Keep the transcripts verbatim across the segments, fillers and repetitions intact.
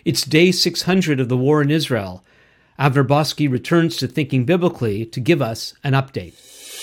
It's day six hundred of the war in Israel. Avner Bosky returns to Thinking Biblically to give us an update.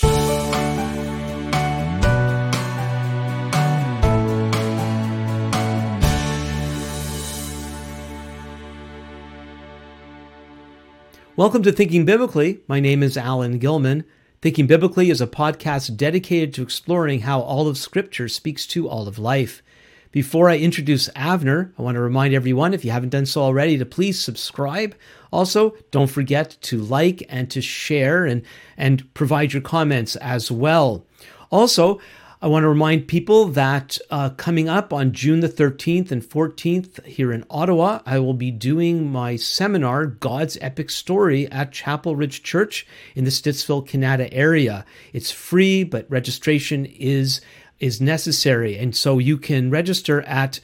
Welcome to Thinking Biblically. My name is Alan Gilman. Thinking Biblically is a podcast dedicated to exploring how all of Scripture speaks to all of life. Before I introduce Avner, I want to remind everyone, if you haven't done so already, to please subscribe. Also, don't forget to like and to share and, and provide your comments as well. Also, I want to remind people that uh, coming up on June the thirteenth and fourteenth here in Ottawa, I will be doing my seminar, God's Epic Story, at Chapel Ridge Church in the Stittsville, Canada area. It's free, but registration is is necessary. And so you can register at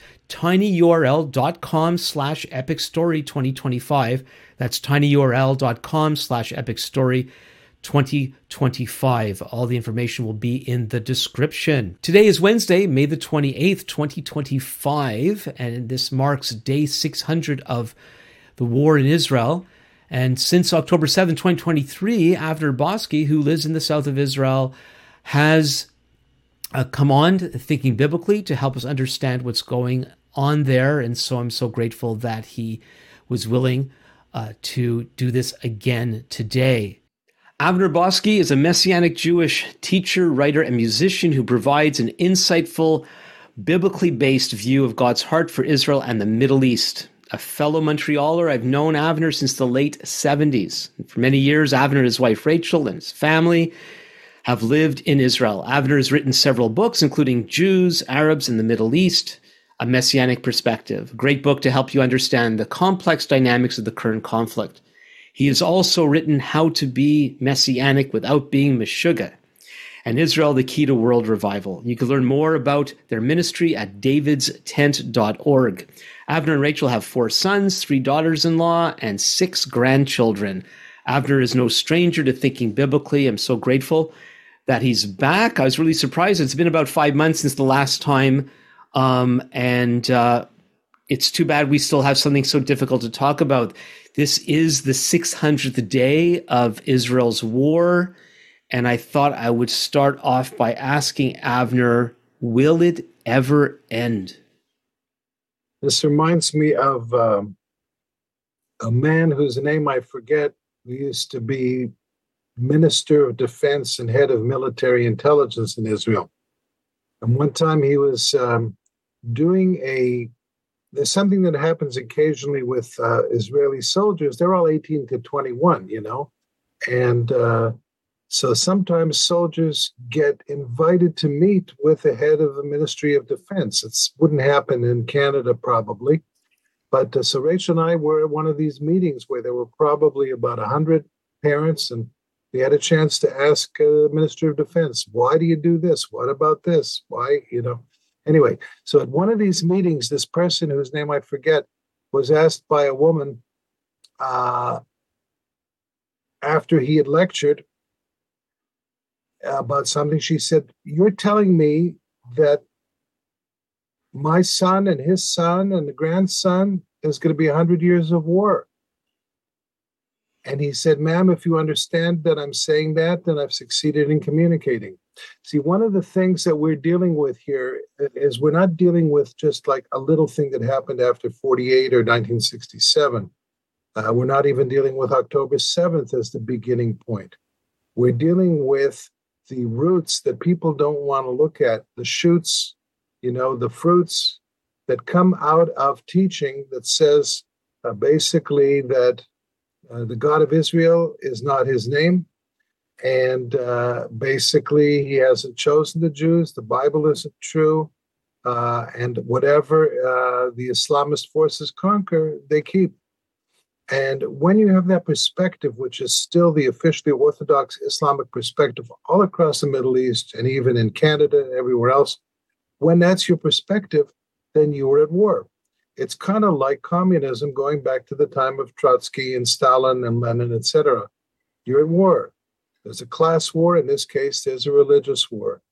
tinyurl.com slash epic story 2025. That's tinyurl.com slash epic story twenty twenty-five. All the information will be in the description. Today is Wednesday, May the twenty-eighth, twenty twenty-five, and this marks day six hundred of the war in Israel. And since October seventh, twenty twenty-three, Avner Bosky, who lives in the south of Israel, has uh, come on Thinking Biblically to help us understand what's going on there. And so I'm so grateful that he was willing uh, to do this again today. Avner Bosky is a Messianic Jewish teacher, writer, and musician who provides an insightful, biblically based view of God's heart for Israel and the Middle East. A fellow Montrealer, I've known Avner since the late seventies. For many years, Avner and his wife Rachel and his family have lived in Israel. Avner has written several books, including Jews, Arabs, and the Middle East, A Messianic Perspective. A great book to help you understand the complex dynamics of the current conflict. He has also written How to Be Messianic Without Being Meshuggah, and Israel, the Key to World Revival. You can learn more about their ministry at davids tent dot org. Avner and Rachel have four sons, three daughters-in-law, and six grandchildren. Avner is no stranger to Thinking Biblically. I'm so grateful that he's back. I was really surprised. It's been about five months since the last time, um, and uh, it's too bad we still have something so difficult to talk about. This is the six hundredth day of Israel's war, and I thought I would start off by asking Avner, will it ever end? This reminds me of um, a man whose name I forget, who used to be Minister of Defense and head of military intelligence in Israel. And one time he was um, doing a There's something that happens occasionally with uh, Israeli soldiers. They're all eighteen to twenty-one, you know. And uh, so sometimes soldiers get invited to meet with the head of the Ministry of Defense. It wouldn't happen in Canada probably. But uh, so Rachel and I were at one of these meetings where there were probably about one hundred parents, and we had a chance to ask uh, the Minister of Defense, why do you do this? What about this? Why, you know? Anyway, so at one of these meetings, this person whose name I forget was asked by a woman uh, after he had lectured about something. She said, you're telling me that my son and his son and the grandson is going to be one hundred years of war. And he said, ma'am, if you understand that I'm saying that, then I've succeeded in communicating. See, one of the things that we're dealing with here is we're not dealing with just like a little thing that happened after forty-eight or nineteen sixty-seven. Uh, we're not even dealing with October seventh as the beginning point. We're dealing with the roots that people don't want to look at, the shoots, you know, the fruits that come out of teaching that says uh, basically that uh, the God of Israel is not his name. And uh, basically, he hasn't chosen the Jews. The Bible isn't true. Uh, and whatever uh, the Islamist forces conquer, they keep. And when you have that perspective, which is still the officially Orthodox Islamic perspective all across the Middle East and even in Canada and everywhere else, when that's your perspective, then you are at war. It's kind of like communism going back to the time of Trotsky and Stalin and Lenin, et cetera. You're at war. There's a class war. In this case, there's a religious war.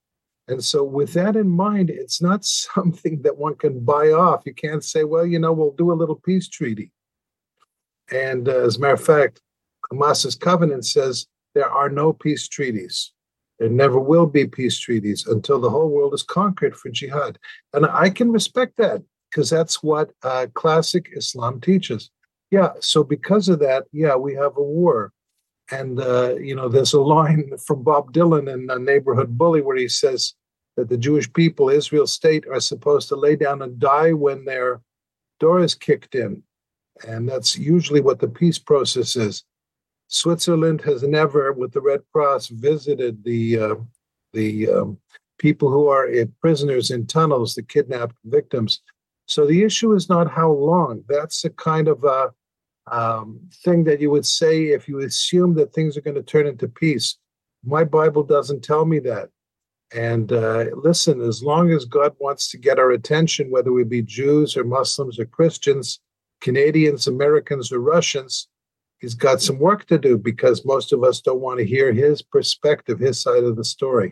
And so, with that in mind, it's not something that one can buy off. You can't say, well, you know, we'll do a little peace treaty. And uh, as a matter of fact, Hamas's covenant says there are no peace treaties. There never will be peace treaties until the whole world is conquered for jihad. And I can respect that because that's what uh, classic Islam teaches. Yeah, so because of that, yeah, we have a war. And, uh, you know, there's a line from Bob Dylan in uh, Neighborhood Bully where he says that the Jewish people, Israel state, are supposed to lay down and die when their door is kicked in. And that's usually what the peace process is. Switzerland has never, with the Red Cross, visited the uh, the um, people who are uh, prisoners in tunnels, the kidnapped victims. So the issue is not how long. That's a kind of a um, thing that you would say if you assume that things are going to turn into peace. My Bible doesn't tell me that. And uh, listen, as long as God wants to get our attention, whether we be Jews or Muslims or Christians, Canadians, Americans, or Russians, he's got some work to do because most of us don't want to hear his perspective, his side of the story.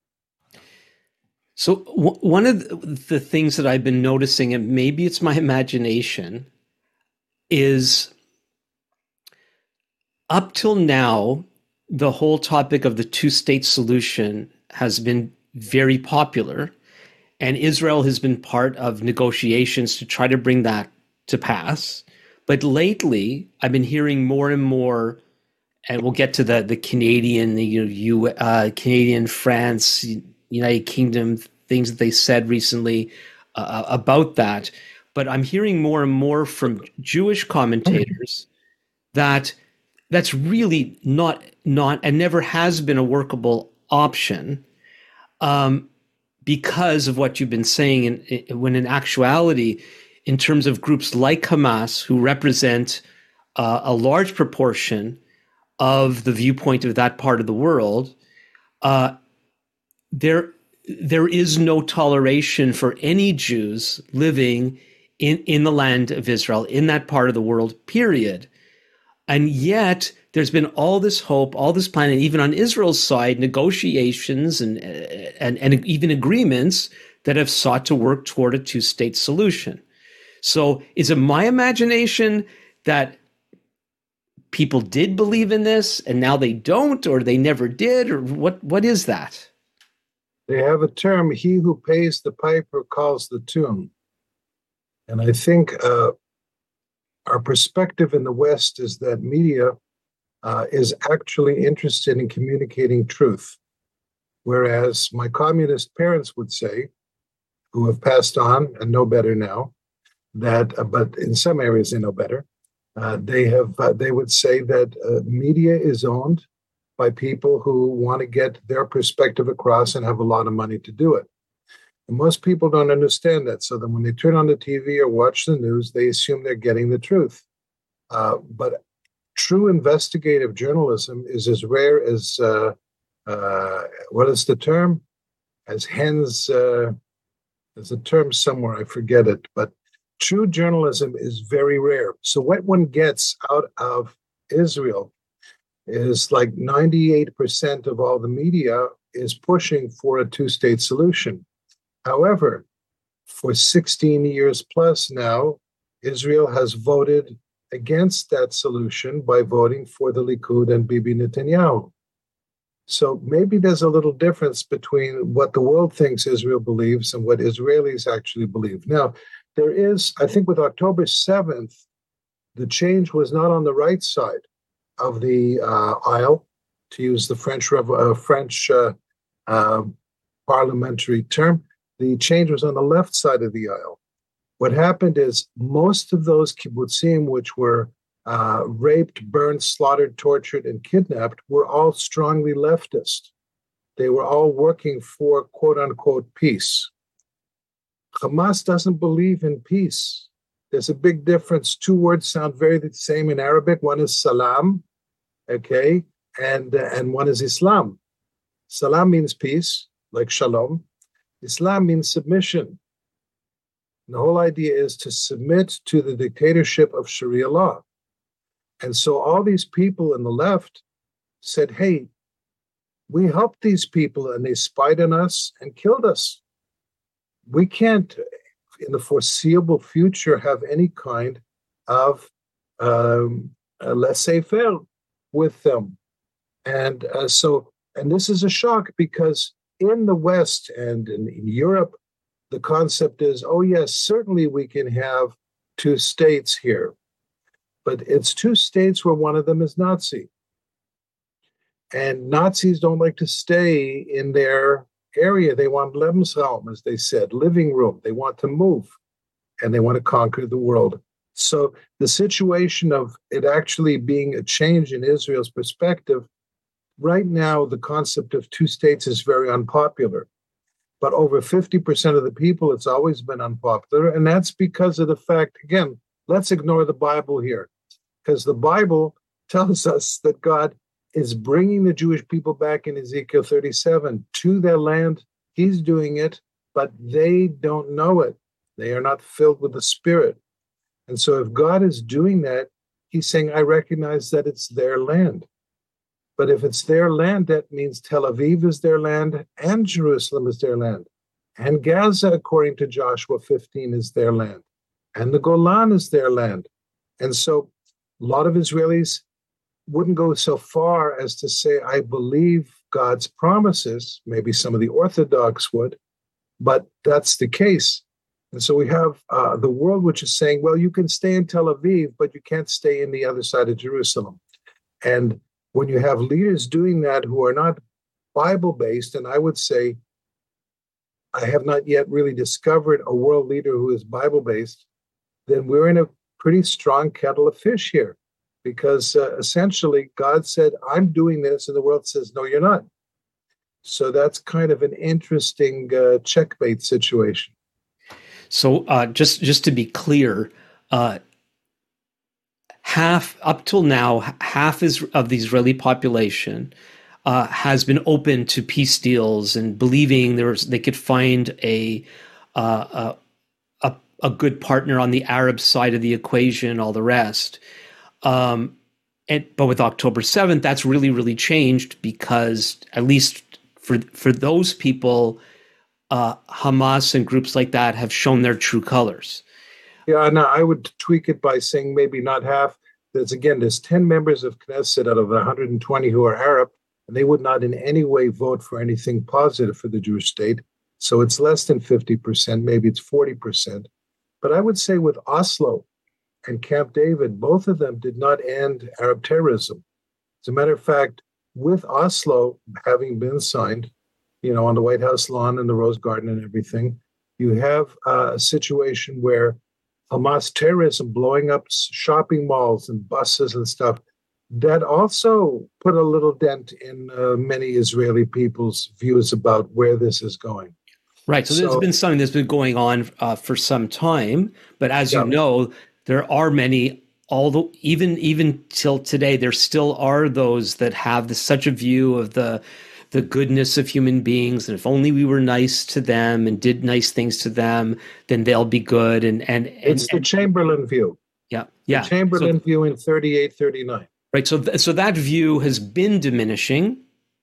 So w- one of the things that I've been noticing, and maybe it's my imagination, is up till now, the whole topic of the two-state solution has been very popular, and Israel has been part of negotiations to try to bring that to pass. But lately, I've been hearing more and more, and we'll get to the the Canadian, the you know, you uh, Canadian, France, United Kingdom things that they said recently uh, about that. But I'm hearing more and more from Jewish commentators that that's really not not and never has been a workable option, um, because of what you've been saying. In, in, when in actuality, in terms of groups like Hamas, who represent uh, a large proportion of the viewpoint of that part of the world, uh, there there is no toleration for any Jews living in, in the land of Israel, in that part of the world, period. And yet there's been all this hope, all this plan, and even on Israel's side, negotiations and, and, and even agreements that have sought to work toward a two-state solution. So is it my imagination that people did believe in this and now they don't, or they never did, or what? What is that? They have a term, he who pays the piper calls the tune. And I think uh, our perspective in the West is that media uh, is actually interested in communicating truth. Whereas my communist parents would say, who have passed on and know better now, that, uh, but in some areas they know better, uh, they have, uh, they would say that uh, media is owned by people who want to get their perspective across and have a lot of money to do it. And most people don't understand that. So then when they turn on the T V or watch the news, they assume they're getting the truth. Uh, but true investigative journalism is as rare as, uh, uh, what is the term? As hens, uh, there's a term somewhere, I forget it, but true journalism is very rare. So what one gets out of Israel is like ninety-eight percent of all the media is pushing for a two-state solution. However, for sixteen years plus now, Israel has voted against that solution by voting for the Likud and Bibi Netanyahu. So maybe there's a little difference between what the world thinks Israel believes and what Israelis actually believe. Now, there is, I think with October seventh, the change was not on the right side of the uh, aisle, to use the French uh, French uh, uh, parliamentary term. The change was on the left side of the aisle. What happened is most of those kibbutzim, which were uh, raped, burned, slaughtered, tortured, and kidnapped, were all strongly leftist. They were all working for quote-unquote peace. Hamas doesn't believe in peace. There's a big difference. Two words sound very the same in Arabic. One is salam, okay, and uh, and one is Islam. Salam means peace, like shalom. Islam means submission. And the whole idea is to submit to the dictatorship of Sharia law. And so all these people in the left said, hey, we helped these people and they spied on us and killed us. We can't, in the foreseeable future, have any kind of um, laissez-faire with them. And uh, so, and this is a shock because in the West and in, in Europe, the concept is, oh, yes, certainly we can have two states here. But it's two states where one of them is Nazi. And Nazis don't like to stay in their area. They want Lebensraum, as they said, living room. They want to move and they want to conquer the world. So the situation of it actually being a change in Israel's perspective, right now, the concept of two states is very unpopular. But over fifty percent of the people, it's always been unpopular. And that's because of the fact, again, let's ignore the Bible here, because the Bible tells us that God is bringing the Jewish people back in Ezekiel thirty-seven to their land. He's doing it, but they don't know it. They are not filled with the Spirit. And so if God is doing that, he's saying, I recognize that it's their land. But if it's their land, that means Tel Aviv is their land and Jerusalem is their land. And Gaza, according to Joshua fifteen, is their land. And the Golan is their land. And so a lot of Israelis wouldn't go so far as to say, I believe God's promises. Maybe some of the Orthodox would, but that's the case. And so we have uh, the world which is saying, well, you can stay in Tel Aviv, but you can't stay in the other side of Jerusalem. And when you have leaders doing that who are not Bible-based, and I would say I have not yet really discovered a world leader who is Bible-based, then we're in a pretty strong kettle of fish here. Because uh, essentially God said, I'm doing this, and the world says, no, you're not. So that's kind of an interesting uh, checkmate situation. So uh, just, just to be clear, uh, half, up till now, half is, of the Israeli population uh, has been open to peace deals and believing there was, they could find a, uh, a, a, a good partner on the Arab side of the equation, all the rest. Um, and, but with October seventh, that's really, really changed because at least for, for those people, uh, Hamas and groups like that have shown their true colors. Yeah, no, I would tweak it by saying maybe not half. There's again, there's ten members of Knesset out of one hundred twenty who are Arab, and they would not in any way vote for anything positive for the Jewish state. So it's less than fifty percent, maybe it's forty percent. But I would say with Oslo and Camp David, both of them did not end Arab terrorism. As a matter of fact, with Oslo having been signed, you know, on the White House lawn and the Rose Garden and everything, you have uh, a situation where Hamas terrorism blowing up shopping malls and buses and stuff, that also put a little dent in uh, many Israeli people's views about where this is going. Right. So, so there's been something that's been going on uh, for some time. But as yeah. you know, there are many, although even even till today, there still are those that have this, such a view of the the goodness of human beings, and if only we were nice to them and did nice things to them, then they'll be good. And and, and it's the and, Chamberlain view. Yeah, yeah. The Chamberlain so, view in thirty-eight, thirty-nine. Right. So th- so that view has been diminishing.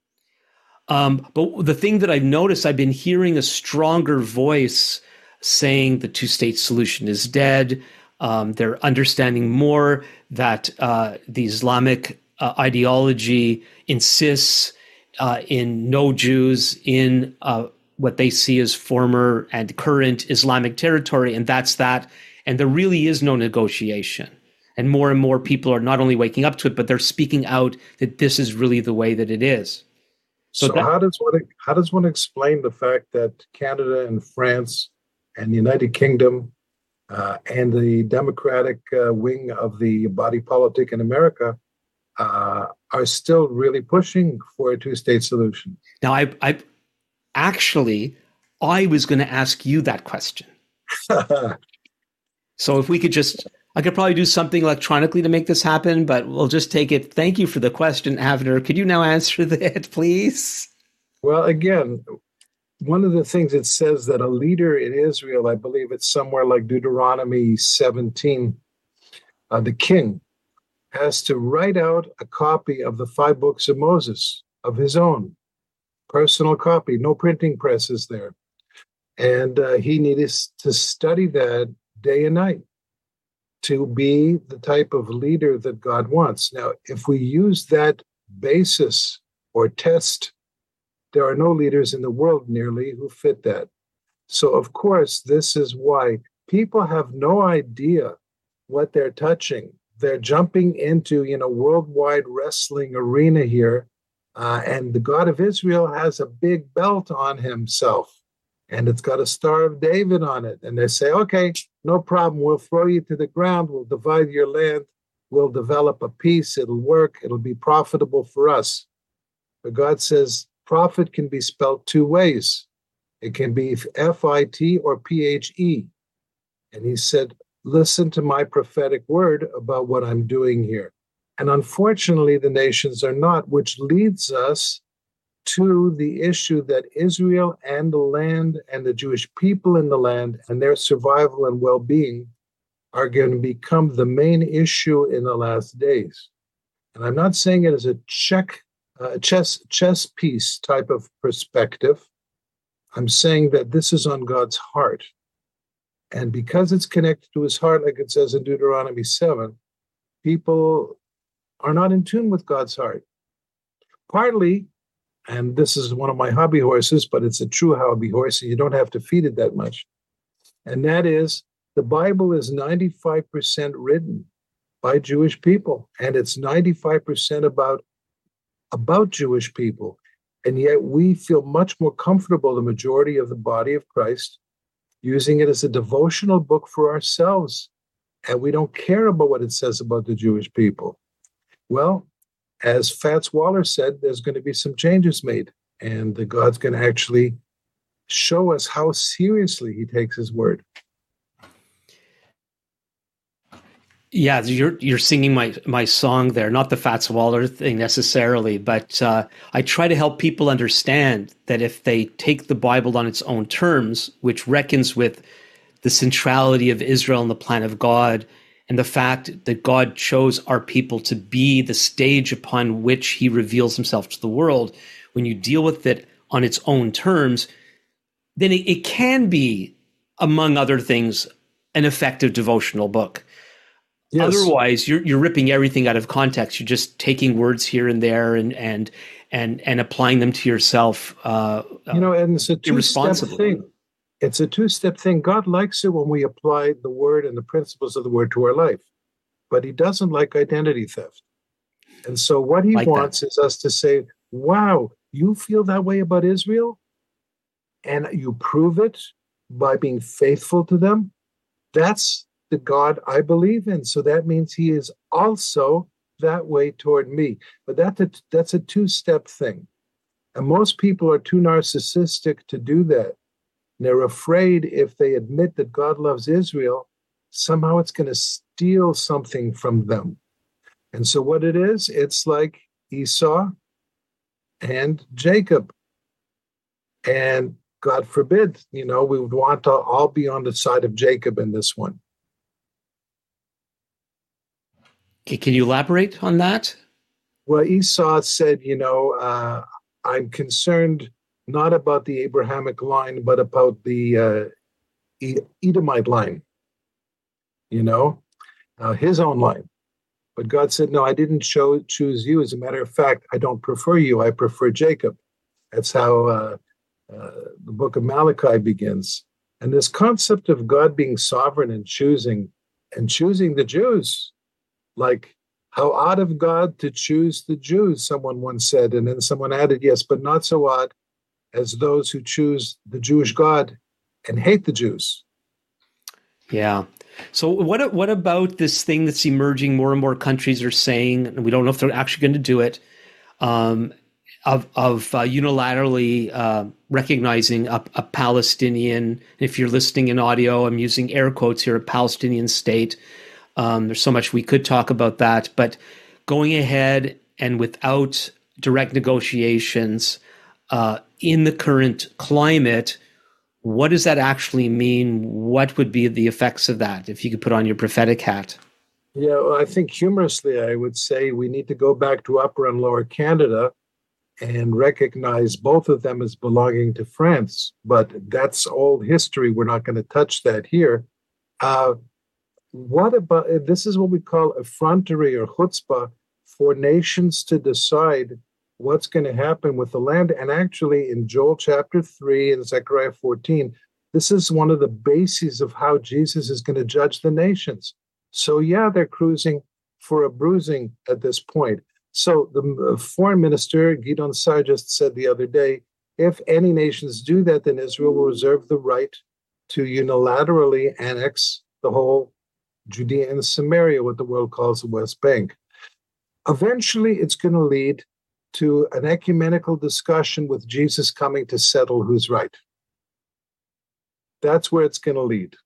Um, but the thing that I've noticed, I've been hearing a stronger voice saying the two-state solution is dead. Um, they're understanding more that uh, the Islamic uh, ideology insists Uh, in no Jews in uh, what they see as former and current Islamic territory, and that's that. And there really is no negotiation. And more and more people are not only waking up to it, but they're speaking out that this is really the way that it is. So, so that, how does one how does one explain the fact that Canada and France and the United Kingdom uh, and the Democratic uh, wing of the body politic in America Uh, are still really pushing for a two-state solution? Now, I, I actually, I was going to ask you that question. So if we could just, I could probably do something electronically to make this happen, but we'll just take it. Thank you for the question, Avner. Could you now answer that, please? Well, again, one of the things it says that a leader in Israel, I believe it's somewhere like Deuteronomy seventeen, uh, the king has to write out a copy of the five books of Moses of his own. personal copy, no printing presses there. And uh, he needed to study that day and night to be the type of leader that God wants. Now, if we use that basis or test, there are no leaders in the world nearly who fit that. So, of course, this is why people have no idea what they're touching. They're jumping into, you know, worldwide wrestling arena here. Uh, and the God of Israel has a big belt on himself, and it's got a Star of David on it. And they say, okay, no problem. We'll throw you to the ground. We'll divide your land. We'll develop a peace. It'll work. It'll be profitable for us. But God says profit can be spelled two ways. It can be F I T or P H E. And he said, listen to my prophetic word about what I'm doing here. And unfortunately, the nations are not, which leads us to the issue that Israel and the land and the Jewish people in the land and their survival and well-being are going to become the main issue in the last days. And I'm not saying it as a check, uh, chess, chess piece type of perspective. I'm saying that this is on God's heart. And because it's connected to his heart, like it says in Deuteronomy seven, people are not in tune with God's heart. Partly, and this is one of my hobby horses, but it's a true hobby horse, and you don't have to feed it that much. And that is, the Bible is ninety-five percent written by Jewish people, and it's ninety-five percent about, about Jewish people. And yet we feel much more comfortable, the majority of the body of Christ, using it as a devotional book for ourselves. And we don't care about what it says about the Jewish people. Well, as Fats Waller said, there's going to be some changes made, and the God's going to actually show us how seriously he takes his word. Yeah, you're you're singing my my song there, not the Fats Waller thing necessarily, but uh, I try to help people understand that if they take the Bible on its own terms, which reckons with the centrality of Israel and the plan of God, and the fact that God chose our people to be the stage upon which he reveals himself to the world, when you deal with it on its own terms, then it, it can be, among other things, an effective devotional book. Yes. Otherwise, you're you're ripping everything out of context. You're just taking words here and there and and and and applying them to yourself. Uh, you know, and it's a two-step thing. It's a two-step thing. God likes it when we apply the word and the principles of the word to our life, but he doesn't like identity theft. And so what he like wants that. is us to say, wow, you feel that way about Israel? And you prove it by being faithful to them? That's the God I believe in. So that means he is also that way toward me. But that's a, that's a two-step thing. And most people are too narcissistic to do that. They're afraid if they admit that God loves Israel, somehow it's going to steal something from them. And so what it is, it's like Esau and Jacob. And God forbid, you know, we would want to all be on the side of Jacob in this one. Okay, can you elaborate on that? Well, Esau said, you know, uh, I'm concerned not about the Abrahamic line, but about the uh, Edomite line, you know, uh, his own line. But God said, no, I didn't show, choose you. As a matter of fact, I don't prefer you. I prefer Jacob. That's how uh, uh, the book of Malachi begins. And this concept of God being sovereign and choosing, and choosing the Jews, like how odd of God to choose the Jews, someone once said. And then someone added, yes, but not so odd as those who choose the Jewish God and hate the Jews. Yeah. So what what about this thing that's emerging? More and more countries are saying, and we don't know if they're actually going to do it, um, of of uh, unilaterally uh, recognizing a, a Palestinian. If you're listening in audio, I'm using air quotes here, a Palestinian state. Um, there's so much we could talk about that, but going ahead and without direct negotiations, uh, in the current climate, what does that actually mean? What would be the effects of that, if you could put on your prophetic hat? Yeah, well, I think humorously, I would say we need to go back to Upper and Lower Canada and recognize both of them as belonging to France. But that's old history. We're not going to touch that here. Uh, what about this? Is what we call effrontery or chutzpah for nations to decide what's going to happen with the land. And actually, in Joel chapter three and Zechariah fourteen, this is one of the bases of how Jesus is going to judge the nations. So, yeah, they're cruising for a bruising at this point. So the foreign minister, Gideon Sa'ar, just said the other day, if any nations do that, then Israel will reserve the right to unilaterally annex the whole Judea and Samaria, what the world calls the West Bank. Eventually, it's going to lead to an ecumenical discussion with Jesus coming to settle who's right. That's where it's going to lead.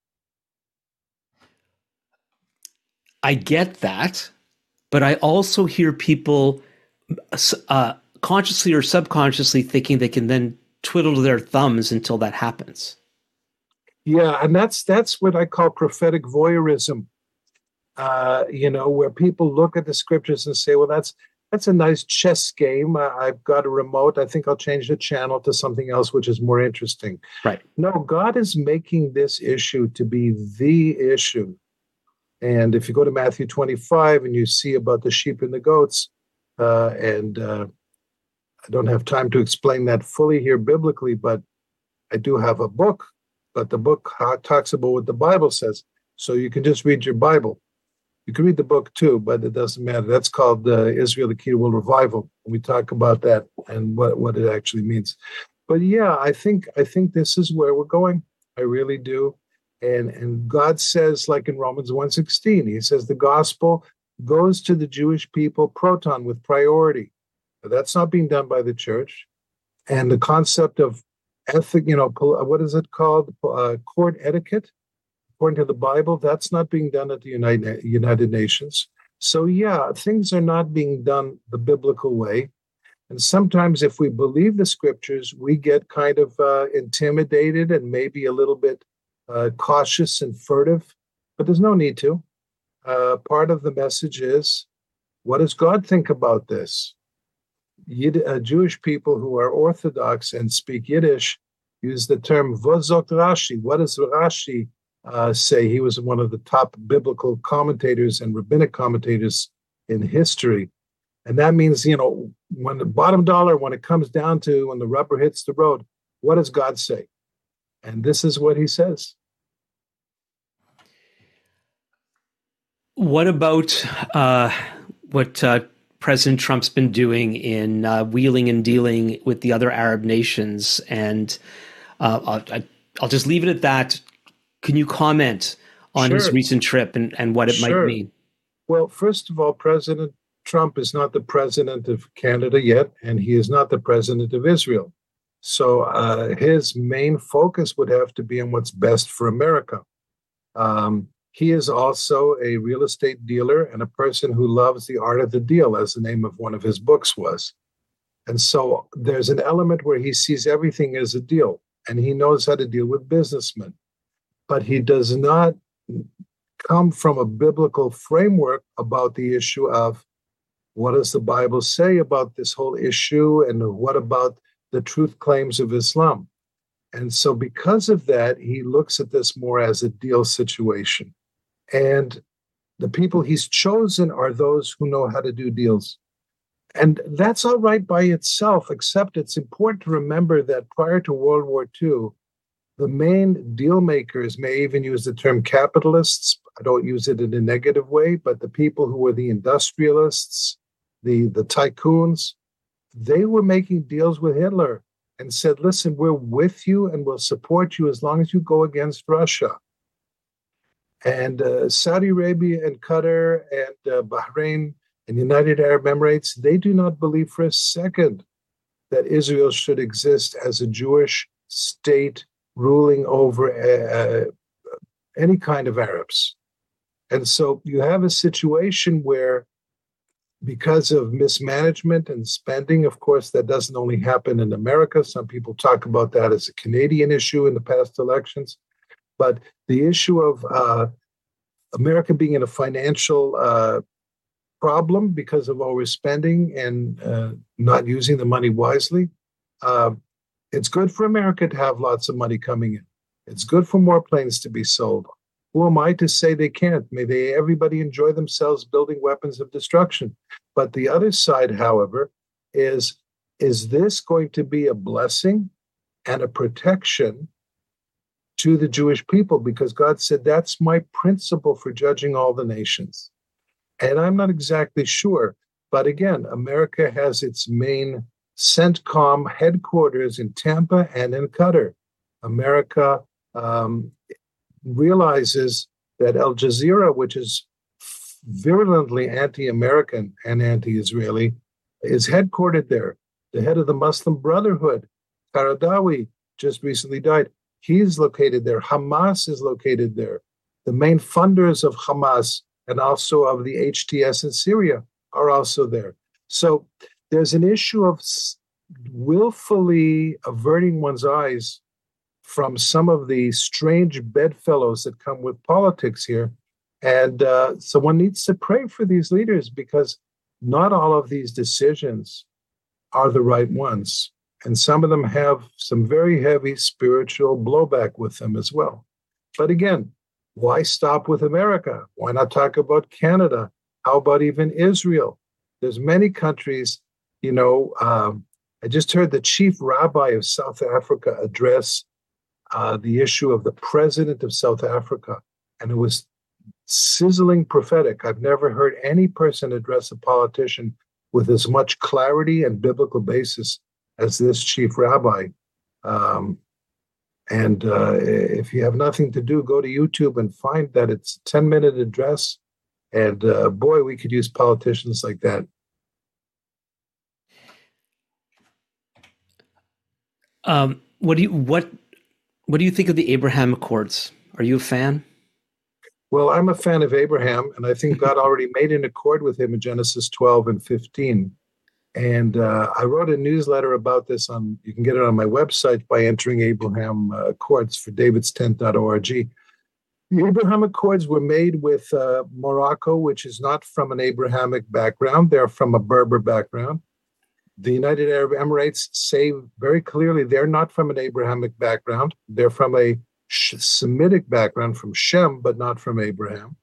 I get that. But I also hear people uh, consciously or subconsciously thinking they can then twiddle their thumbs until that happens. Yeah, and that's that's what I call prophetic voyeurism. Uh, you know, where people look at the scriptures and say, "Well, that's that's a nice chess game. Uh, I've got a remote. I think I'll change the channel to something else, which is more interesting." Right. No, God is making this issue to be the issue. And if you go to Matthew twenty-five and you see about the sheep and the goats, uh, and uh, I don't have time to explain that fully here biblically, but I do have a book, but the book talks about what the Bible says. So you can just read your Bible. You can read the book too, but it doesn't matter. That's called uh, Israel, the Key to World Revival. We talk about that and what, what it actually means. But yeah, I think I think this is where we're going. I really do. And, and God says, like in Romans one sixteen, he says the gospel goes to the Jewish people proton with priority. But that's not being done by the church. And the concept of ethic, you know, what is it called? Uh, court etiquette, according to the Bible, that's not being done at the United, United Nations. So yeah, things are not being done the biblical way. And sometimes if we believe the scriptures, we get kind of uh, intimidated and maybe a little bit Uh, cautious and furtive, but there's no need to. Uh, part of the message is, what does God think about this? Yid- uh, Jewish people who are Orthodox and speak Yiddish use the term "Vozok Rashi." What does Rashi uh, say? He was one of the top biblical commentators and rabbinic commentators in history. And that means, you know, when the bottom dollar, when it comes down to, when the rubber hits the road, what does God say? And this is what he says. What about uh, what uh, President Trump's been doing in uh, wheeling and dealing with the other Arab nations? And uh, I'll, I'll just leave it at that. Can you comment on Sure. his recent trip and, and what it Sure. might mean? Well, first of all, President Trump is not the president of Canada yet, and he is not the president of Israel. So uh, his main focus would have to be on what's best for America. Um, he is also a real estate dealer and a person who loves the art of the deal, as the name of one of his books was. And so there's an element where he sees everything as a deal, and he knows how to deal with businessmen. But he does not come from a biblical framework about the issue of what does the Bible say about this whole issue, and what about the truth claims of Islam. And so because of that, he looks at this more as a deal situation. And the people he's chosen are those who know how to do deals. And that's all right by itself, except it's important to remember that prior to World War Two, the main deal makers, may even use the term capitalists. I don't use it in a negative way, but the people who were the industrialists, the, the tycoons, they were making deals with Hitler and said, listen, we're with you and we'll support you as long as you go against Russia. And uh, Saudi Arabia and Qatar and uh, Bahrain and United Arab Emirates, they do not believe for a second that Israel should exist as a Jewish state ruling over uh, any kind of Arabs. And so you have a situation where, because of mismanagement and spending, of course, that doesn't only happen in America. Some people talk about that as a Canadian issue in the past elections. But the issue of uh, America being in a financial uh, problem because of overspending and uh, not using the money wisely. Uh, it's good for America to have lots of money coming in. It's good for more planes to be sold. Who am I to say they can't? May they everybody enjoy themselves building weapons of destruction. But the other side, however, is is this going to be a blessing and a protection to the Jewish people? Because God said, that's my principle for judging all the nations. And I'm not exactly sure. But again, America has its main CENTCOM headquarters in Tampa and in Qatar. America um, realizes that Al Jazeera, which is virulently anti-American and anti-Israeli, is headquartered there. The head of the Muslim Brotherhood, Qaradawi, just recently died. He's located there. Hamas is located there. The main funders of Hamas and also of the H T S in Syria are also there. So there's an issue of willfully averting one's eyes from some of the strange bedfellows that come with politics here. And uh, so one needs to pray for these leaders, because not all of these decisions are the right ones. And some of them have some very heavy spiritual blowback with them as well. But again, why stop with America? Why not talk about Canada? How about even Israel? There's many countries, you know, um, I just heard the chief rabbi of South Africa address uh, the issue of the president of South Africa, and it was sizzling prophetic. I've never heard any person address a politician with as much clarity and biblical basis as this chief rabbi. Um, and uh, if you have nothing to do, go to YouTube and find that it's a ten-minute address. And uh, boy, we could use politicians like that. Um, what do you what what do you think of the Abraham Accords? Are you a fan? Well, I'm a fan of Abraham, and I think God already made an accord with him in Genesis twelve and fifteen. And uh, I wrote a newsletter about this on, you can get it on my website by entering Abraham uh, Accords for davids tent dot org. The Abraham Accords were made with uh, Morocco, which is not from an Abrahamic background. They're from a Berber background. The United Arab Emirates say very clearly they're not from an Abrahamic background. They're from a Semitic background, from Shem, but not from Abraham.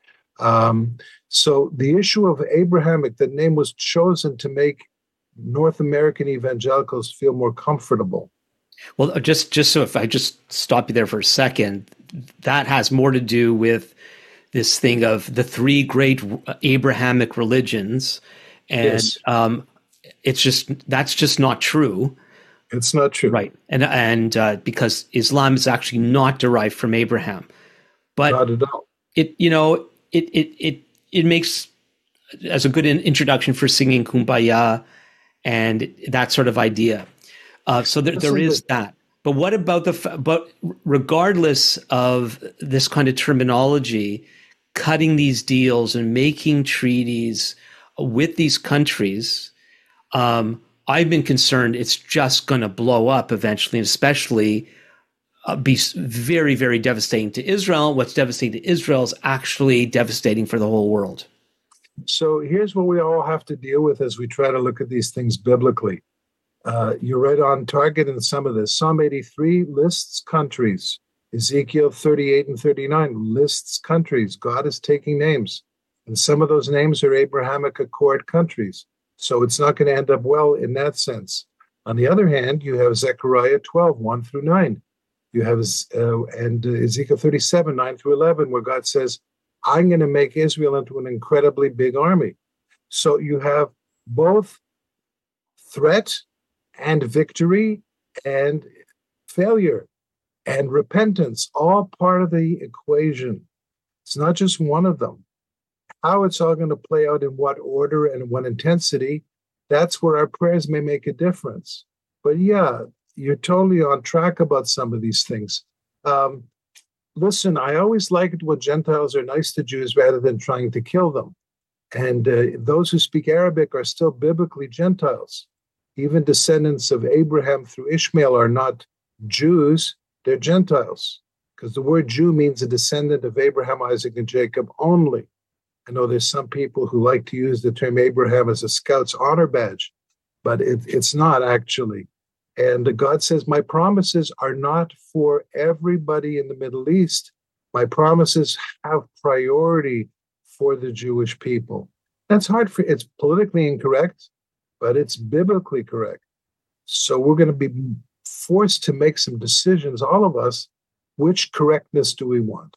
Um, so the issue of Abrahamic, the name was chosen to make North American evangelicals feel more comfortable. Well, just just so if I just stop you there for a second, that has more to do with this thing of the three great Abrahamic religions, and Yes. um, it's just that's just not true. It's not true. Right. And and uh, because Islam is actually not derived from Abraham. But Not at all. it, you know, it it it it makes as a good in, introduction for singing Kumbaya and that sort of idea. Uh, so there, there is that. But what about the but regardless of this kind of terminology, cutting these deals and making treaties with these countries, um, I've been concerned it's just going to blow up eventually, and especially uh, be very, very devastating to Israel. What's devastating to Israel is actually devastating for the whole world. So here's what we all have to deal with as we try to look at these things biblically. Uh, you're right on target in some of this. Psalm eighty-three lists countries. Ezekiel thirty-eight and thirty-nine lists countries. God is taking names. And some of those names are Abrahamic Accord countries. So it's not going to end up well in that sense. On the other hand, you have Zechariah twelve, one through nine. You have uh, and uh, Ezekiel thirty-seven, nine through eleven, where God says, I'm going to make Israel into an incredibly big army. So you have both threat and victory and failure and repentance, all part of the equation. It's not just one of them. How it's all going to play out in what order and what intensity, that's where our prayers may make a difference. But yeah, you're totally on track about some of these things. Um, listen, I always liked when Gentiles are nice to Jews rather than trying to kill them. And uh, those who speak Arabic are still biblically Gentiles. Even descendants of Abraham through Ishmael are not Jews, they're Gentiles. Because the word Jew means a descendant of Abraham, Isaac, and Jacob only. I know there's some people who like to use the term Abraham as a scout's honor badge, but it, it's not actually. And God says, my promises are not for everybody in the Middle East. My promises have priority for the Jewish people. That's hard for, it's politically incorrect, but it's biblically correct. So we're going to be forced to make some decisions, all of us. Which correctness do we want?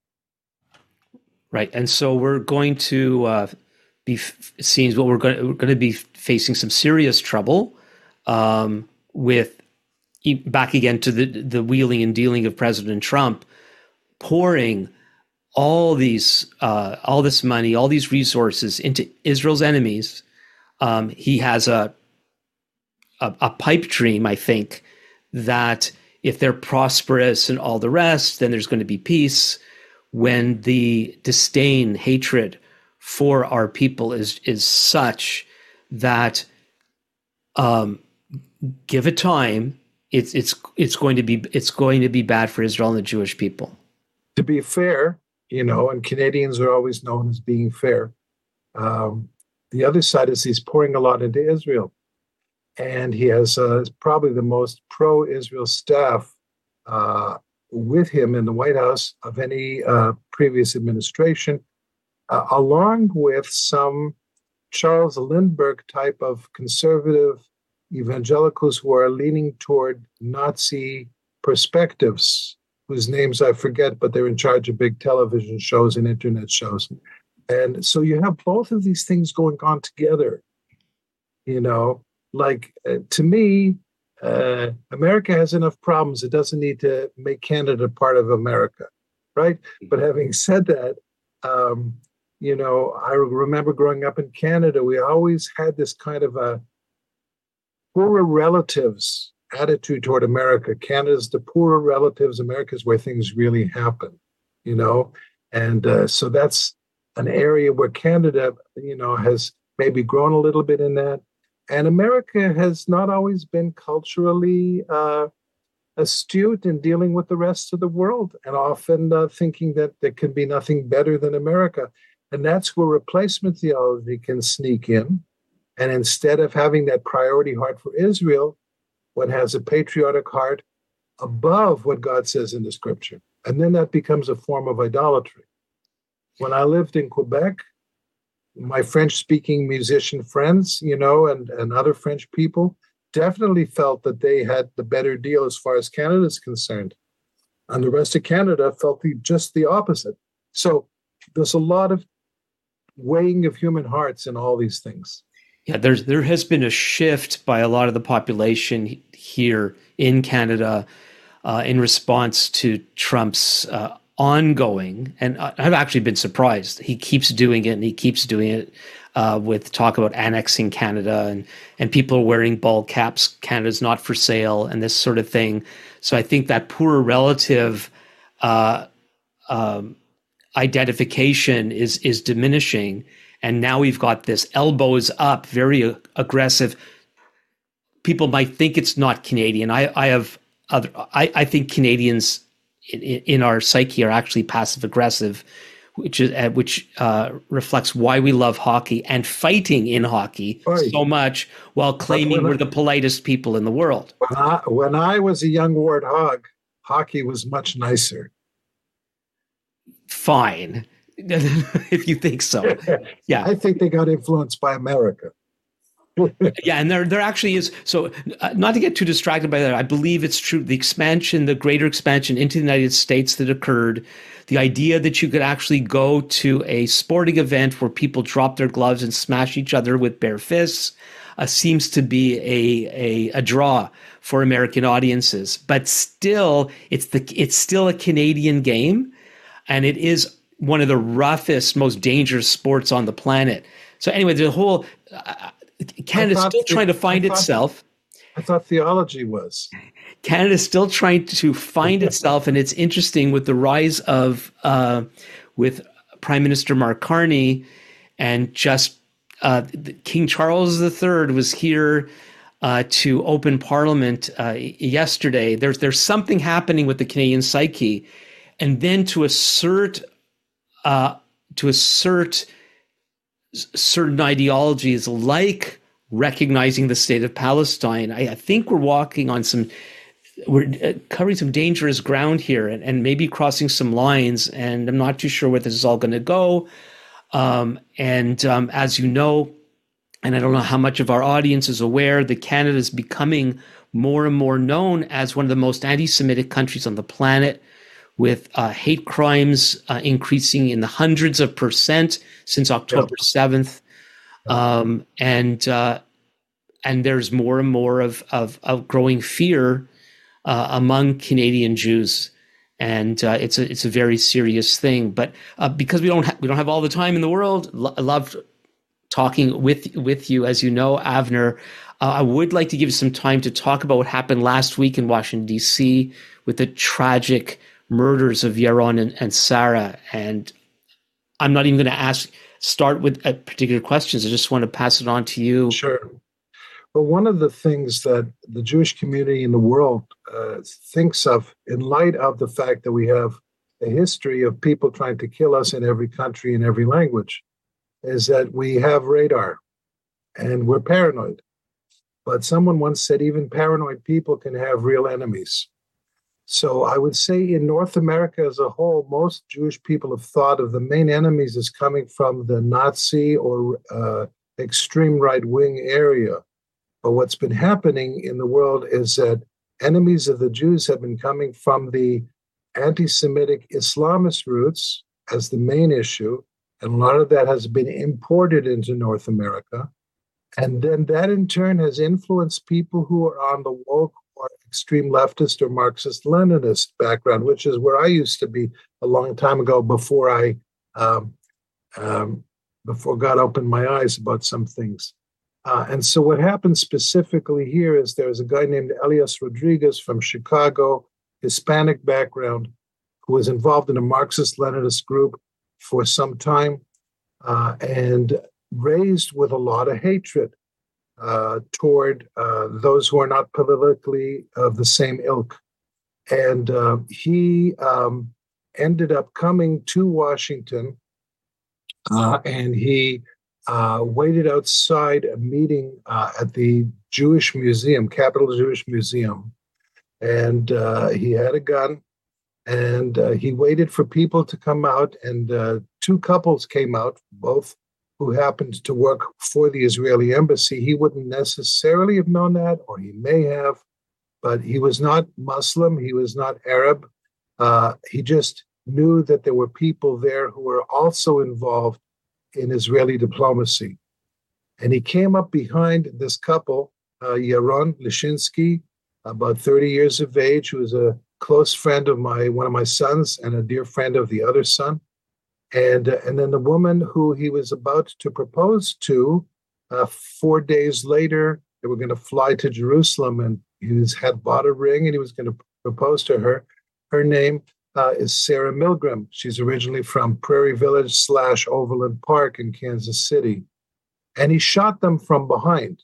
Right. And so we're going to uh, be, it seems what we're going to, we're going to be facing some serious trouble um, with, back again to the, the wheeling and dealing of President Trump, pouring all these, uh, all this money, all these resources into Israel's enemies. Um, he has a, a, a pipe dream, I think, that if they're prosperous and all the rest, then there's going to be peace. When the disdain, hatred for our people is is such that, um, give it time, it's it's it's going to be it's going to be bad for Israel and the Jewish people. To be fair, you know, and Canadians are always known as being fair. Um, the other side is he's pouring a lot into Israel, and he has uh, probably the most pro-Israel staff Uh, with him in the White House of any uh, previous administration, uh, along with some Charles Lindbergh type of conservative evangelicals who are leaning toward Nazi perspectives, whose names I forget, but they're in charge of big television shows and internet shows. And so you have both of these things going on together. You know, like uh, to me, Uh, America has enough problems. It doesn't need to make Canada part of America, right? But having said that, um, you know, I remember growing up in Canada, we always had this kind of a poorer relatives attitude toward America. Canada's the poorer relatives. America's where things really happen, you know? And uh, so that's an area where Canada, you know, has maybe grown a little bit in that. And America has not always been culturally uh, astute in dealing with the rest of the world, and often uh, thinking that there can be nothing better than America. And that's where replacement theology can sneak in. And instead of having that priority heart for Israel, one has a patriotic heart above what God says in the scripture. And then that becomes a form of idolatry. When I lived in Quebec, my French-speaking musician friends, you know, and, and other French people definitely felt that they had the better deal as far as Canada is concerned. And the rest of Canada felt the, just the opposite. So there's a lot of weighing of human hearts in all these things. Yeah, there's there has been a shift by a lot of the population here in Canada uh, in response to Trump's uh, ongoing, and I've actually been surprised. He keeps doing it, and he keeps doing it uh, with talk about annexing Canada, and and people are wearing ball caps. Canada's not for sale, and this sort of thing. So I think that poorer relative uh, um, identification is is diminishing, and now we've got this elbows up, very uh, aggressive. People might think it's not Canadian. I I have other. I I think Canadians In, in our psyche are actually passive aggressive, which is uh, which uh, reflects why we love hockey and fighting in hockey Right. so much, while claiming we're I, the politest people in the world. When I, when I was a young warthog, hockey was much nicer. Fine, if you think so. Yeah, I think they got influenced by America. Yeah, and there there actually is. So uh, not to get too distracted by that, I believe it's true. The expansion, the greater expansion into the United States that occurred, the idea that you could actually go to a sporting event where people drop their gloves and smash each other with bare fists uh, seems to be a, a a draw for American audiences. But still, it's the it's still a Canadian game, and it is one of the roughest, most dangerous sports on the planet. So anyway, the whole uh, Canada's still the, trying to find I thought, itself. I thought theology was. Canada's still trying to find itself, and it's interesting with the rise of uh, with Prime Minister Mark Carney, and just uh, King Charles the Third was here uh, to open Parliament uh, yesterday. There's there's something happening with the Canadian psyche, and then to assert uh, to assert certain ideologies like recognizing the state of Palestine. I, I think we're walking on some, we're uh, covering some dangerous ground here and, and maybe crossing some lines. And I'm not too sure where this is all going to go. Um, and um, as you know, and I don't know how much of our audience is aware, that Canada is becoming more and more known as one of the most anti-Semitic countries on the planet, with uh, hate crimes uh, increasing in the hundreds of percent since October seventh. Um, and uh, and there's more and more of, of, of growing fear uh, among Canadian Jews. And uh, it's a it's a very serious thing. But uh, because we don't ha- we don't have all the time in the world, lo- I love talking with with you, as you know, Avner. Uh, I would like to give you some time to talk about what happened last week in Washington, D C with the tragic murders of Yaron and, and Sarah. And I'm not even going to ask, start with uh, particular questions. I just want to pass it on to you. Sure. Well, one of the things that the Jewish community in the world uh, thinks of, in light of the fact that we have a history of people trying to kill us in every country, in every language, is that we have radar and we're paranoid. But someone once said even paranoid people can have real enemies. So I would say in North America as a whole, most Jewish people have thought of the main enemies as coming from the Nazi or uh, extreme right-wing area. But what's been happening in the world is that enemies of the Jews have been coming from the anti-Semitic Islamist roots as the main issue, and a lot of that has been imported into North America. And then that in turn has influenced people who are on the woke or extreme leftist or Marxist-Leninist background, which is where I used to be a long time ago before I um, um, before God opened my eyes about some things. Uh, and so what happens specifically here is there's a guy named Elias Rodriguez from Chicago, Hispanic background, who was involved in a Marxist-Leninist group for some time uh, and raised with a lot of hatred uh, toward uh, those who are not politically of the same ilk. And uh, he um, ended up coming to Washington uh, and he uh, waited outside a meeting uh, at the Jewish Museum, Capitol Jewish Museum. And uh, he had a gun and uh, he waited for people to come out. And uh, two couples came out, both who happened to work for the Israeli embassy. He wouldn't necessarily have known that, or he may have, but he was not Muslim. He was not Arab. Uh, he just knew that there were people there who were also involved in Israeli diplomacy. And he came up behind this couple, uh, Yaron Lishinsky, about thirty years of age, who was a close friend of my one of my sons and a dear friend of the other son. And, uh, and then the woman who he was about to propose to, uh, four days later, they were going to fly to Jerusalem, and he was, had bought a ring and he was going to propose to her. Her name uh, is Sarah Milgram. She's originally from Prairie Village slash Overland Park in Kansas City. And he shot them from behind.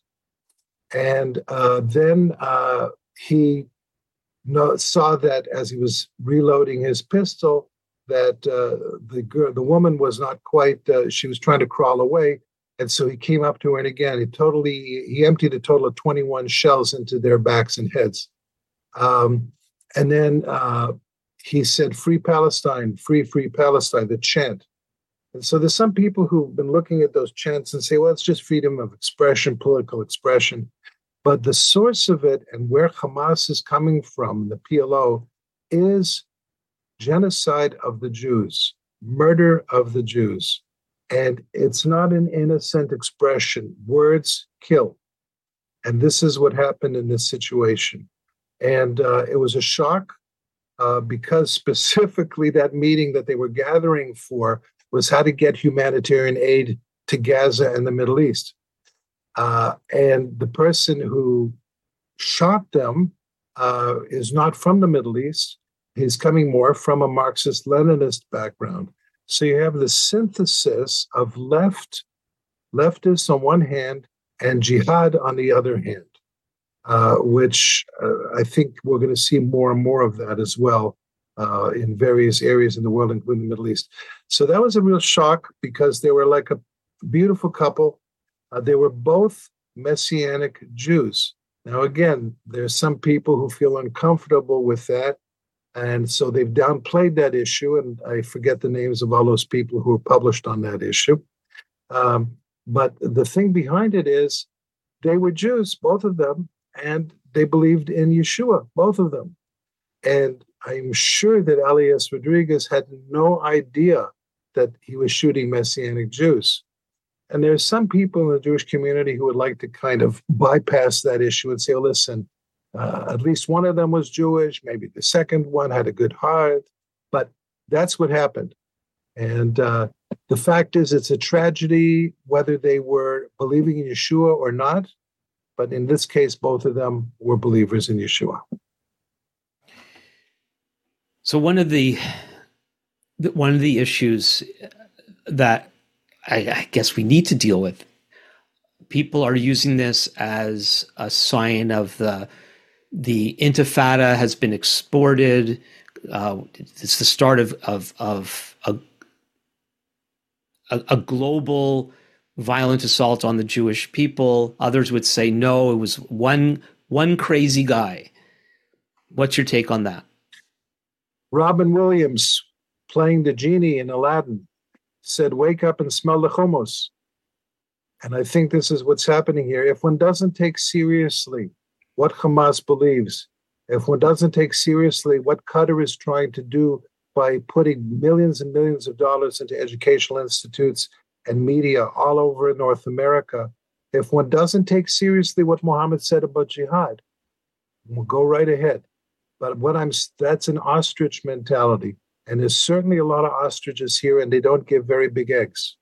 And uh, then uh, he no, saw that as he was reloading his pistol, that uh, the girl, the woman was not quite, uh, she was trying to crawl away. And so he came up to her, and again, he totally, he emptied a total of twenty-one shells into their backs and heads. Um, and then uh, he said, "Free Palestine, free, free Palestine," the chant. And so there's some people who've been looking at those chants and say, well, it's just freedom of expression, political expression. But the source of it and where Hamas is coming from, the P L O, is genocide of the Jews, murder of the Jews. And it's not an innocent expression. Words kill. And this is what happened in this situation. And uh, it was a shock uh, because specifically that meeting that they were gathering for was how to get humanitarian aid to Gaza and the Middle East. Uh, and the person who shot them uh, is not from the Middle East. He's coming more from a Marxist-Leninist background. So you have the synthesis of left, leftists on one hand and jihad on the other hand, uh, which uh, I think we're going to see more and more of that as well uh, in various areas in the world, including the Middle East. So that was a real shock because they were like a beautiful couple. Uh, they were both Messianic Jews. Now, again, there's some people who feel uncomfortable with that. And so they've downplayed that issue. And I forget the names of all those people who were published on that issue. Um, but the thing behind it is they were Jews, both of them, and they believed in Yeshua, both of them. And I'm sure that Elias Rodriguez had no idea that he was shooting Messianic Jews. And there's some people in the Jewish community who would like to kind of bypass that issue and say, oh, listen, uh, at least one of them was Jewish, maybe the second one had a good heart, but that's what happened. And uh, the fact is, it's a tragedy whether they were believing in Yeshua or not, but in this case, both of them were believers in Yeshua. So one of the one of the issues that I, I guess we need to deal with, people are using this as a sign of the the Intifada has been exported. Uh, it's the start of of of a, a, a global violent assault on the Jewish people. Others would say no, it was one one crazy guy. What's your take on that? Robin Williams, playing the genie in Aladdin, said, wake up and smell the hummus. And I think this is what's happening here. If one doesn't take seriously what Hamas believes, if one doesn't take seriously what Qatar is trying to do by putting millions and millions of dollars into educational institutes and media all over North America, if one doesn't take seriously what Muhammad said about jihad, we'll go right ahead. But what I'm, that's an ostrich mentality. And there's certainly a lot of ostriches here, and they don't give very big eggs.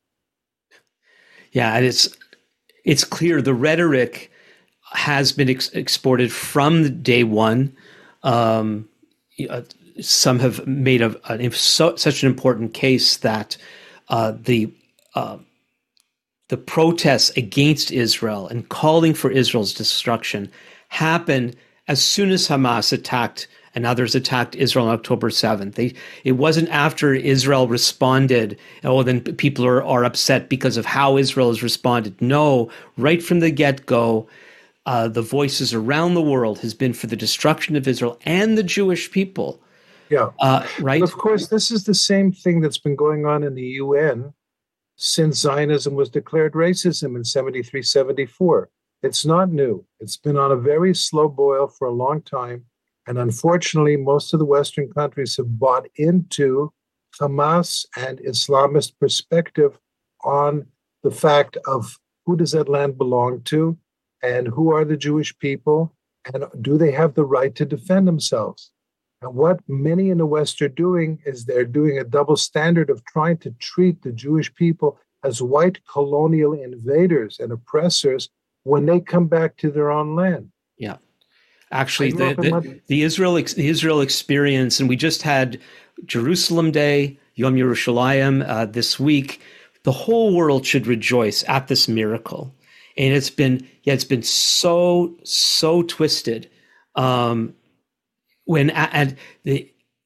Yeah, and it's it's clear the rhetoric has been ex- exported from day one. Um, uh, some have made a, a so, such an important case that uh, the uh, the protests against Israel and calling for Israel's destruction happened as soon as Hamas attacked and others attacked Israel on October seventh. They, it wasn't after Israel responded, oh, then people are, are upset because of how Israel has responded. No, right from the get-go, uh, the voices around the world has been for the destruction of Israel and the Jewish people. Yeah, uh, right? But of course, this is the same thing that's been going on in the U N since Zionism was declared racism in seventy-three, seventy-four. It's not new. It's been on a very slow boil for a long time. And unfortunately, most of the Western countries have bought into Hamas and Islamist perspective on the fact of who does that land belong to and who are the Jewish people and do they have the right to defend themselves? And what many in the West are doing is they're doing a double standard of trying to treat the Jewish people as white colonial invaders and oppressors when they come back to their own land. Yeah. Actually, the, the, the Israel the Israel experience, and we just had Jerusalem Day, Yom Yerushalayim, uh, this week. The whole world should rejoice at this miracle, and it's been yeah, it's been so so twisted. Um, when and the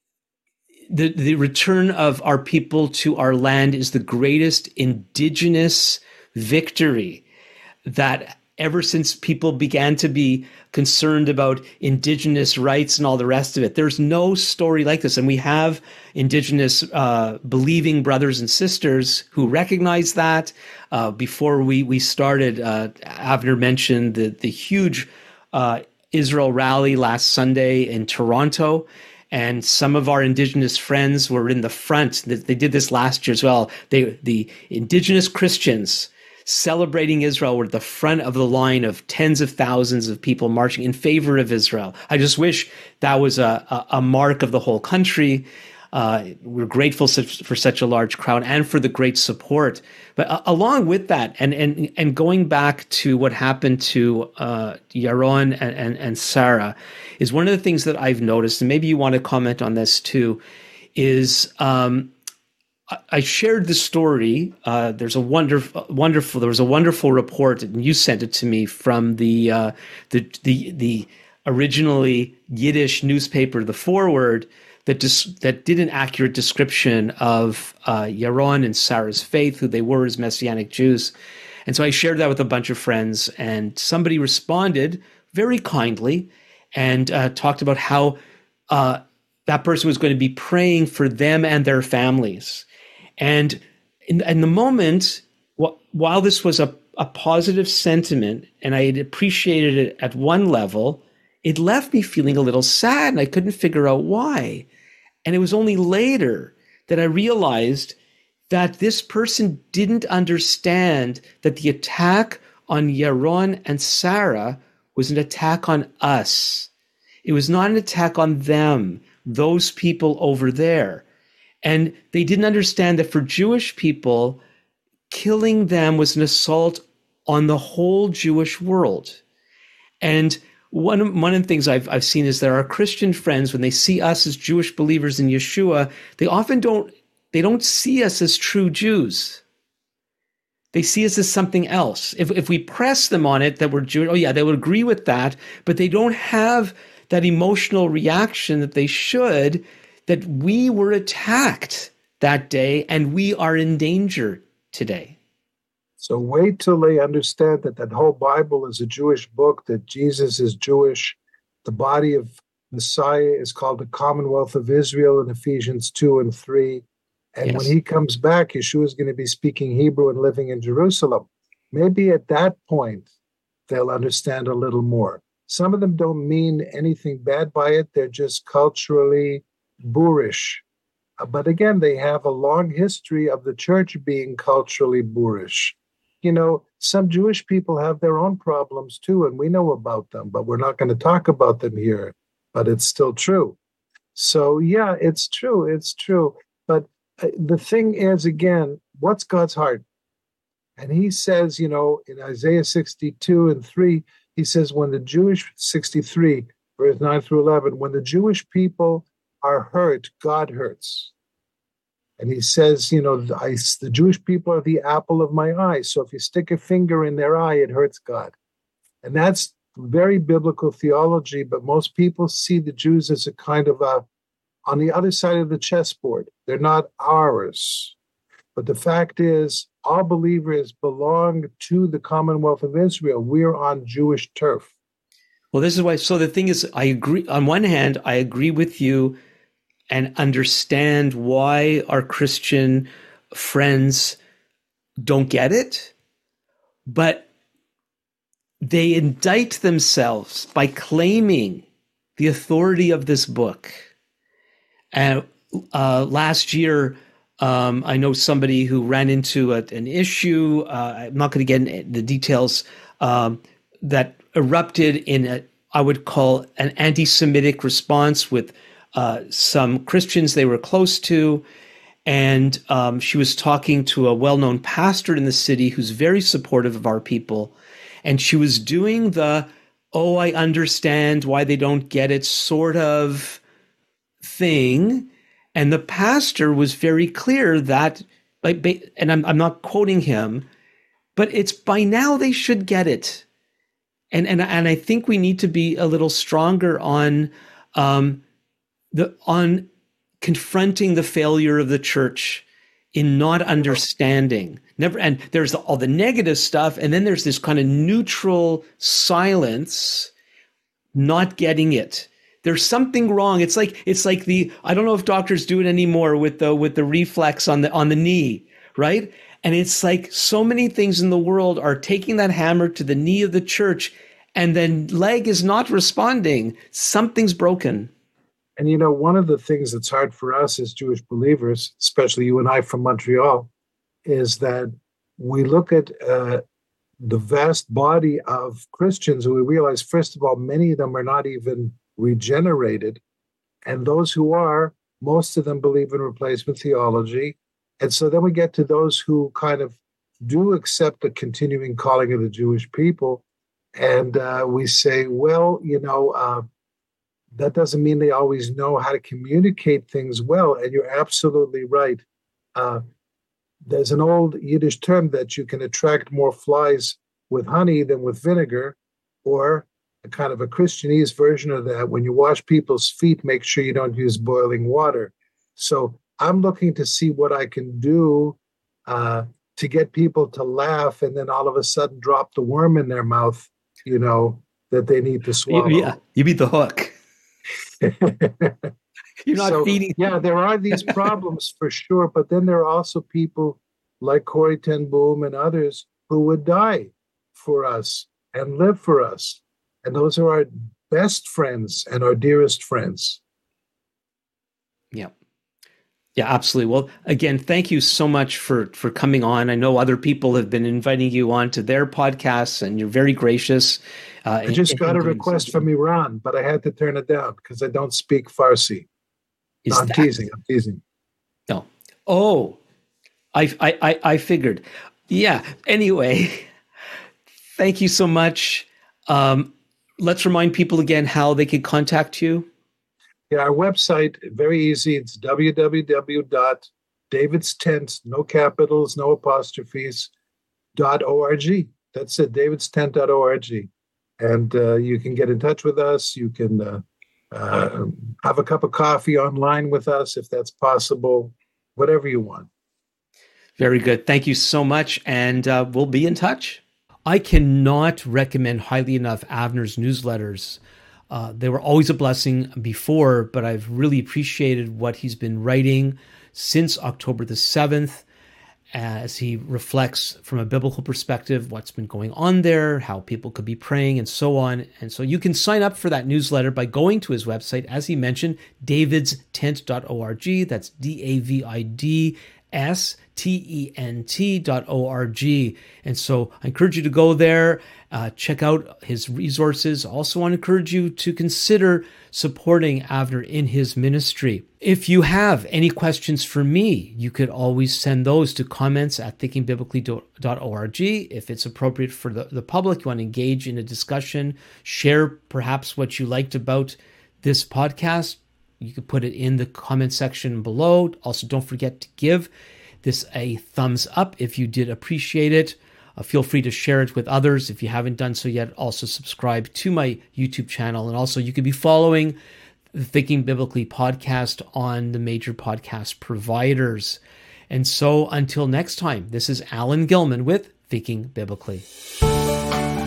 the the return of our people to our land is the greatest indigenous victory that ever since people began to be concerned about indigenous rights and all the rest of it. There's no story like this. And we have indigenous uh, believing brothers and sisters who recognize that. Uh, before we, we started, uh, Avner mentioned the, the huge uh, Israel rally last Sunday in Toronto. And some of our indigenous friends were in the front. They did this last year as well. They, the indigenous Christians celebrating Israel were at the front of the line of tens of thousands of people marching in favor of Israel. I just wish that was a, a, a mark of the whole country. Uh, we're grateful for such a large crowd and for the great support. But uh, along with that, and and and going back to what happened to uh, Yaron and, and, and Sarah, is one of the things that I've noticed, and maybe you want to comment on this too, is um, I shared the story. Uh, there's a wonderful, wonderful. There was a wonderful report, and you sent it to me from the uh, the the the originally Yiddish newspaper, The Forward, that dis- that did an accurate description of uh, Yaron and Sarah's faith, who they were as Messianic Jews. And so I shared that with a bunch of friends, and somebody responded very kindly and uh, talked about how uh, that person was going to be praying for them and their families. And in, in the moment, wh- while this was a, a positive sentiment, and I had appreciated it at one level, it left me feeling a little sad, and I couldn't figure out why. And it was only later that I realized that this person didn't understand that the attack on Yaron and Sarah was an attack on us. It was not an attack on them, those people over there. And they didn't understand that for Jewish people, killing them was an assault on the whole Jewish world. And one, one of the things I've, I've seen is that our Christian friends, when they see us as Jewish believers in Yeshua, they often don't, they don't see us as true Jews. They see us as something else. If, if we press them on it that we're Jewish, oh yeah, they would agree with that, but they don't have that emotional reaction that they should, that we were attacked that day and we are in danger today. So wait till they understand that that whole Bible is a Jewish book, that Jesus is Jewish. The body of Messiah is called the Commonwealth of Israel in Ephesians two and three. And Yes. when he comes back, Yeshua is going to be speaking Hebrew and living in Jerusalem. Maybe at that point, they'll understand a little more. Some of them don't mean anything bad by it. They're just culturally boorish. Uh, But again, they have a long history of the church being culturally boorish. You know, some Jewish people have their own problems too, and we know about them, but we're not going to talk about them here. But it's still true. So, yeah, it's true. It's true. But uh, the thing is, again, what's God's heart? And he says, you know, in Isaiah sixty-two and three, he says, when the Jewish, sixty-three, verse nine through eleven, when the Jewish people are hurt, God hurts. And he says, you know, the, I, the Jewish people are the apple of my eye. So if you stick a finger in their eye, it hurts God. And that's very biblical theology, but most people see the Jews as a kind of a, on the other side of the chessboard. They're not ours. But the fact is, all believers belong to the Commonwealth of Israel. We're on Jewish turf. Well, this is why. So the thing is, I agree. On one hand, I agree with you and understand why our Christian friends don't get it, but they indict themselves by claiming the authority of this book. And uh, last year, um, I know somebody who ran into a, an issue. Uh, I'm not going to get into the details, um, that erupted in a, I would call an anti-Semitic response with uh, some Christians they were close to. And um, she was talking to a well-known pastor in the city who's very supportive of our people. And she was doing the, oh, I understand why they don't get it sort of thing. And the pastor was very clear that, like, and I'm, I'm not quoting him, but it's by now they should get it. And, and, and I think we need to be a little stronger on um, the on confronting the failure of the church in not understanding. Never, and there's all the negative stuff, and then there's this kind of neutral silence, not getting it. There's something wrong. It's like it's like the I don't know if doctors do it anymore with the with the reflex on the on the knee, right? And it's like so many things in the world are taking that hammer to the knee of the church, and then leg is not responding. Something's broken. And, you know, one of the things that's hard for us as Jewish believers, especially you and I from Montreal, is that we look at uh, the vast body of Christians and we realize, first of all, many of them are not even regenerated. And those who are, most of them believe in replacement theology. And so then we get to those who kind of do accept the continuing calling of the Jewish people. And uh, we say, well, you know, uh, that doesn't mean they always know how to communicate things well. And you're absolutely right. Uh, there's an old Yiddish term that you can attract more flies with honey than with vinegar, or a kind of a Christianese version of that. When you wash people's feet, make sure you don't use boiling water. So I'm looking to see what I can do uh, to get people to laugh and then all of a sudden drop the worm in their mouth, you know, that they need to swallow. Yeah, you beat the hook. You're not so, feeding. Yeah, there are these problems for sure, but then there are also people like Corrie ten Boom and others who would die for us and live for us. And those are our best friends and our dearest friends. Yeah. Yeah, absolutely. Well, again, thank you so much for, for coming on. I know other people have been inviting you on to their podcasts, and you're very gracious. Uh, I just in, got in a request from Iran, but I had to turn it down because I don't speak Farsi. Is no, I'm that... teasing. I'm teasing. No. Oh, I, I, I, I figured. Yeah. Anyway, thank you so much. Um, let's remind people again how they can contact you. Yeah, our website, very easy. It's w w w dot davids tent, no capitals, no apostrophes, dot org. That's it, davids tent dot org. And uh, you can get in touch with us. You can uh, uh, have a cup of coffee online with us if that's possible, whatever you want. Very good. Thank you so much. And uh, we'll be in touch. I cannot recommend highly enough Avner's newsletters. Uh, they were always a blessing before, but I've really appreciated what he's been writing since October the seventh, as he reflects from a biblical perspective what's been going on there, how people could be praying, and so on. And so you can sign up for that newsletter by going to his website, as he mentioned, davids tent dot org. That's D A V I D S T E N T dot O R G. And so I encourage you to go there, uh, check out his resources. Also want to encourage you to consider supporting Avner in his ministry. If you have any questions for me, you could always send those to comments at thinking biblically dot org. If it's appropriate for the, the public, you want to engage in a discussion, share perhaps what you liked about this podcast, you could put it in the comment section below. Also, don't forget to give this a thumbs up if you did appreciate it. Uh, feel free to share it with others if you haven't done so yet. Also, subscribe to my YouTube channel. And also, you could be following the Thinking Biblically podcast on the major podcast providers. And so, until next time, this is Alan Gilman with Thinking Biblically.